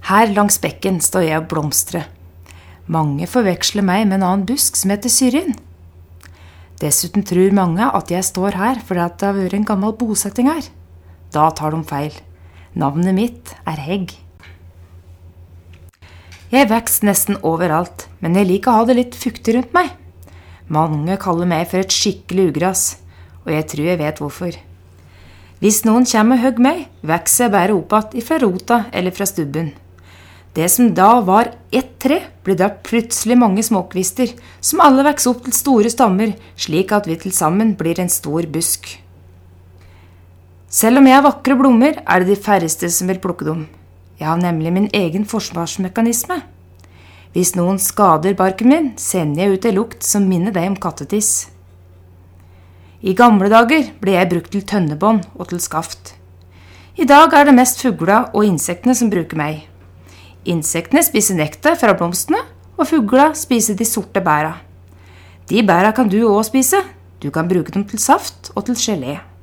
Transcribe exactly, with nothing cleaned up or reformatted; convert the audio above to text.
Her langs bekken står jeg og blomstrer. Mange forveksler meg med en annen busk som heter syrin. Dessuten tror mange at jeg står her fordi det har vært en gammel bosetting her. Da tar de feil. Navnet mitt er Hegg. Jeg vokser nesten overalt, men jeg liker å ha det litt fuktig rundt meg. Mange kaller meg for et skikkelig ugras, og jeg tror jeg vet hvorfor. Hvis noen kommer og hugger meg, vokser jeg bare opp igjen fra rota eller fra stubben. Det som da var ett tre, blir da plutselig mange småkvister, som alle vokser opp til store stammer, slik at vi til sammen blir en stor busk. Selv om jeg har vakre blommer, er det de færreste som vil plukke dem. Jeg har nemlig min egen forsvarsmekanisme. Hvis noen skader barken min, sender jeg ut en lukt som minner deg om kattetiss. I gamle dager ble jeg brukt til tønnebånd og til skaft. I dag er det mest fugla og insektene som bruker meg. Insektene spiser nektar fra blomstene, og fugla spiser de sorte bæra. De bæra kan du også spise. Du kan bruke dem til saft og til gelé.